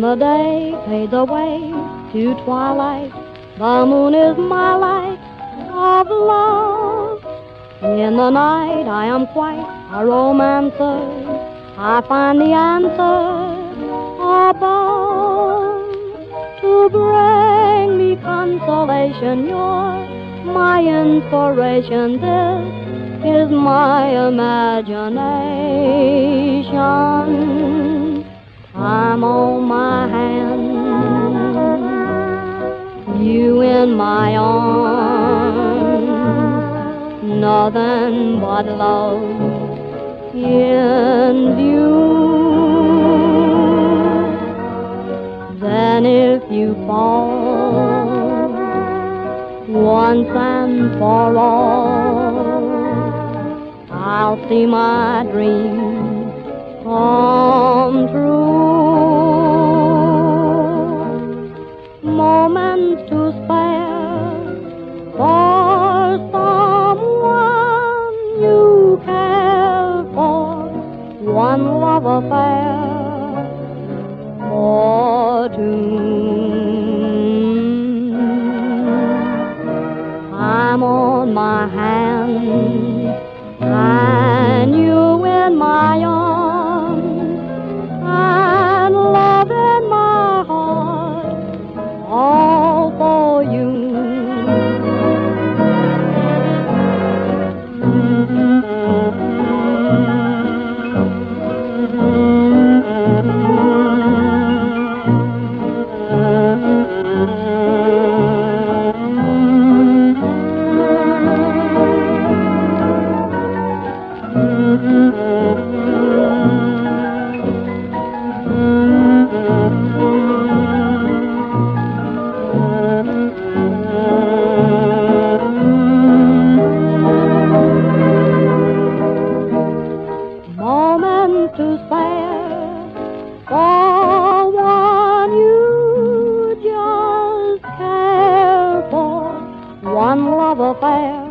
the day fades away to twilight, the moon is my light of love. In the night I am quite a romancer, I find the answer above. To bring me consolation, you're my inspiration, this is my imagination. Time on my hand, you in my arms, nothing but love in view. Then if you fall once and for all, I'll see my dreams come true. Moments to spare for someone you care for, one love affair or two. I'm on my hands and you in my arms, and love in my heart, all for you. Moment to spare for one you just care for, one love affair